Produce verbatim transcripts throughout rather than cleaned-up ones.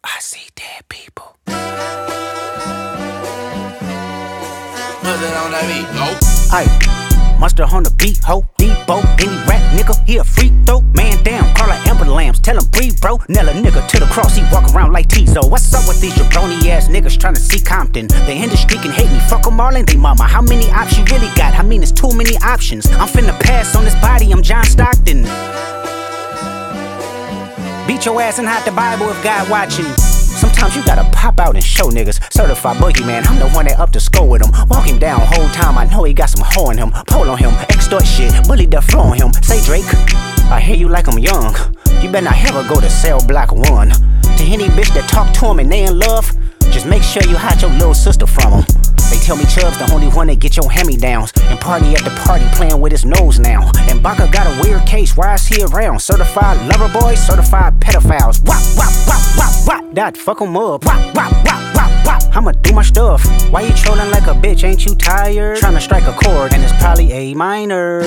I see dead people. What's that on that beat? Go. Aye, Monster on the beat, ho, Debo, any rap nigga, he a free throw. Man down, call her Amber Lambs, tell him breathe, bro. Nail a nigga to the cross, he walk around like Tizo. What's up with these jabroni ass niggas tryna see Compton? The industry can hate me, fuck them all and they mama. How many options you really got? I mean, it's too many options. I'm finna pass on this body, I'm John Stockton. Beat your ass and hide the Bible if God watching. Sometimes you gotta pop out and show niggas. Certified boogeyman, I'm the one that up to score with him. Walk him down whole time, I know he got some hoe in him. Pole on him, extort shit, bully the flow on him. Say Drake, I hear you like I'm young. You better not ever go to cell block one. To any bitch that talk to him and they in love, just make sure you hide your little sister from him. They tell me Chubb's the only one that get your hand-me-downs, and party at the party playing with his nose now. And Baka got a weird case, why is he around? Certified lover boys, certified pedophiles. Wop, wop, wop, wop, wop. That fuck him up. Wop, wop, wop, wop, wop. I'ma do my stuff. Why you trolling like a bitch? Ain't you tired? Tryna strike a chord, and it's probably A minor.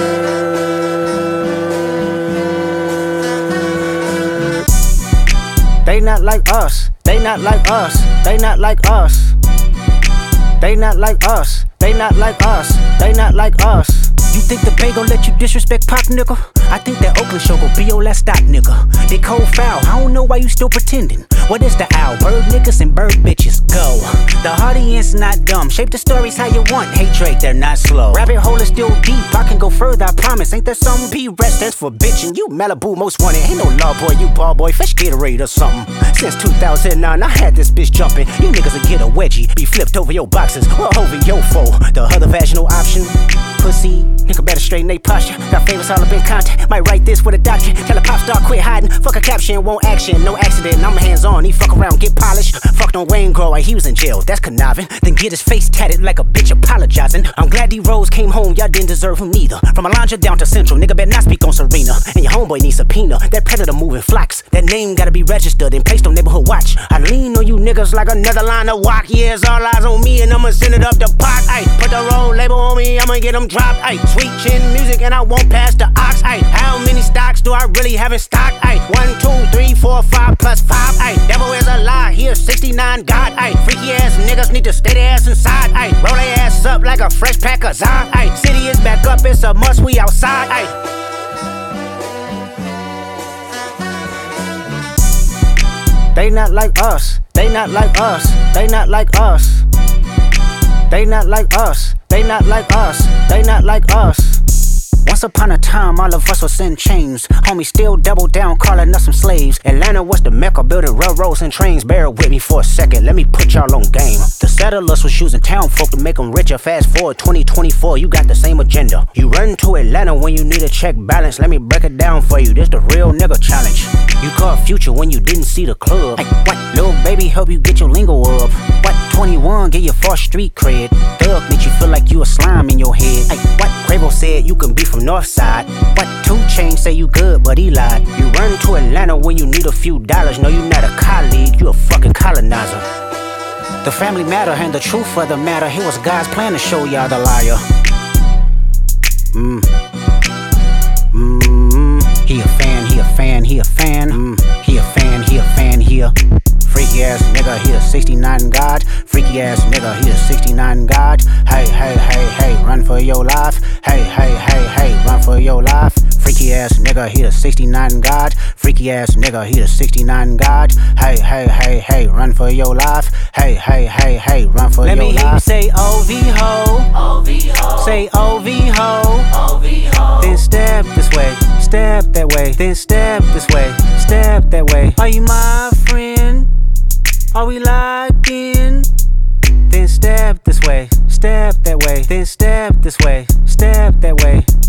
They not like us. They not like us. They not like us. They not like us, they not like us, they not like us. You think the Bay gon' let you disrespect Pop, nigga? I think that Oakland show gon' be your last stop, nigga. They cold foul, I don't know why you still pretending. What is the owl? Bird niggas and bird bitches, go. The audience not dumb, shape the stories how you want. Hey Drake, they're not slow. Rabbit hole is still deep, I can go further, I promise. Ain't there something? P-Rest stands for bitchin'. You Malibu most wanted, ain't no law boy, you ball boy. Fresh Gatorade or something. Since two thousand nine, I had this bitch jumping. You niggas will get a wedgie, be flipped over your boxes or over your foe. The other vaginal option, pussy. Nigga better straighten they posture. Got favorites all up in contact. Might write this with a doctor. Tell a pop star quit hiding. Fuck a caption, won't action. No accident, I'm hands on. He fuck around, get polished. Fucked on Wayne Grow, he was in jail. That's conniving. Then get his face tatted like a bitch apologizing. I'm glad D-Rose came home, y'all didn't deserve him neither. From Alondra down to Central, nigga better not speak on Serena. And your homeboy needs subpoena. That predator moving flocks. That name gotta be registered and placed on neighborhood watch. I lean on you niggas like another line of walk. Yeah, it's all eyes on me and I'ma send it up the pot. Ay, put the roll label on me, I'ma get them dropped. Ay, sweet chin music and I won't pass the ox. Ay, how many stocks do I really have in stock? Ay, one, two, three, four, five plus five. Ay, devil is a lie, he a sixty-nine god. Ay, freaky ass niggas need to stay their ass inside. Ay, roll their ass up like a fresh pack of Zod. Ay, city is back up, it's a must, we outside. Ay. They not like us, they not like us, they not like us. They not like us, they not like us, they not like us. Once upon a time, all of us was in chains. Homie still double down, calling us some slaves. Atlanta was the mecca, building railroads and trains. Bear with me for a second, let me put y'all on game. The settlers was using town folk to make them richer. Fast forward twenty twenty-four, you got the same agenda. You run to Atlanta when you need a check balance. Let me break it down for you, this the real nigga challenge. You caught Future when you didn't see the club. Hey, what? Lil' baby help you get your lingo up. What? twenty-one get your false street cred. Thug make you feel like you a slime in your head. Hey, what? Quavo said you can be from Northside. What? two Chainz say you good, but he lied. You run to Atlanta when you need a few dollars. No, you not a colleague, you a fucking colonizer. The family matter and the truth of the matter. It was God's plan to show y'all the liar. Mmm. Mmm. He a fan, he a fan, he a fan. Mm. He a fan, he a fan, he a freaky ass nigga, he a sixty-nine god. Freaky ass nigga, he a sixty-nine god. Hey, hey, hey, hey, run for your life. Hey, hey, hey, hey, run for your life. Freaky ass nigga, he a sixty-nine god. Freaky ass nigga, he a sixty-nine god. Hey, hey, hey, hey, run for your life. Hey, hey, hey, hey, run for your life. Let me hear you say O V ho. O V ho. Say O V ho. O V ho. Then step this way, step that way. Then step this way, step that way. Are you my friend? Are we locked in? Then step this way, step that way. Then step this way, step that way.